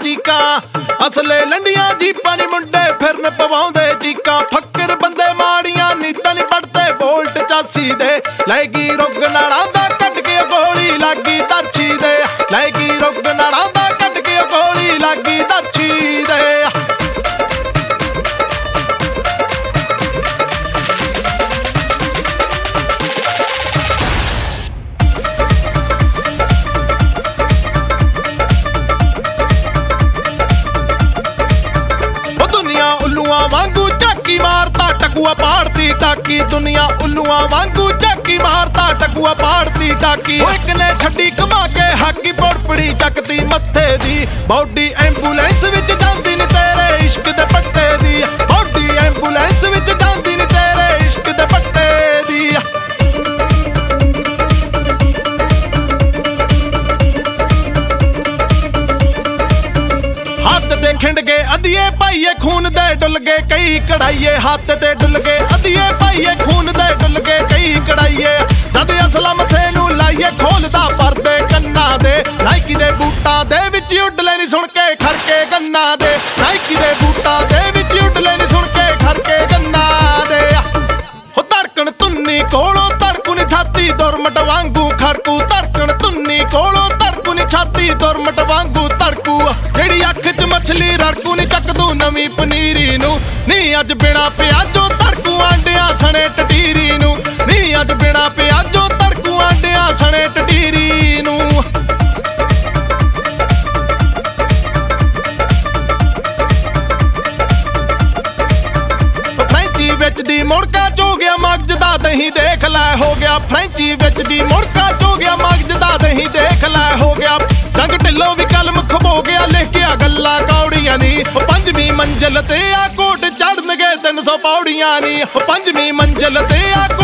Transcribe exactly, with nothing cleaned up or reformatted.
चीकां असले लंडियां जीपां नी मुंडे फिरन पवाउंदे चीकां फक्कर बंदे माड़ियां नीतां नी पढ़दे बोल्ट चासी दे लैगी रुग नाड़ा दा कट के गोली लागी तरछी दे लैगी रुग नाड़ा दा कट के गोली लागी तरछी दे उल्लूआं वांगू झाकी मारता टकुआ पाड़ती टाकी दुनिया उल्लूआं वांगू झाकी मारता टकुआ पाड़ती टाकी एक ने छड्डी कमा के हाकी पड़पड़ी चकती मत्थे दी बॉडी एंबूलेंस विच जांदी नी तेरे इश्क दे पट्टे दी बॉडी एंबूलेंस विच जांदी नी तेरे इश्क दे पट्टे दी हाथ ते खिंड के अदिए पाइए खून दे डुल गए कई कढ़ाइए हाथ ते डुल गए अदिए पाइए खून दे डुल गए कई कढ़ाइए जद असला मथे नू लाइए खोलदा परदे कन्ना दे नाइकी दे बूटा दे विच उड लेनी सुन के खरके गन्ना दे नाइकी दे बूटा दे विच उड लेनी सुन के खरके गन्ना दे हो धड़कन तुन्नी कोलों धड़कू नी छाती दुरमट वांगू खड़कू धड़कन तुन्नी कोलों धड़कू नी छाती दुरमट वांगू धड़कू जेड़ी अख च मछली रड़कू नी चकदू नवी पनीरी नू नी अज बिना प्याजो धड़कू आंडिया सने टटीरी नू नी अज बिना प्याजो धड़कू आंडिया सने टटीरी नू फ्रेंची विच दी मुड़का चो गया मगज दा दही देख लै हो गया फ्रेंची विच दी मुड़का चो गया मगज दा दही देख लै हो गया जंग ढिल्लो भी कलम खबो गया लिख गया गल्ला कौड़ियां नी पंजवीं मंजिल ते आ कोट चढ़न गए तीन सौ पौड़ियां नी पंजवीं मंजिल ते आ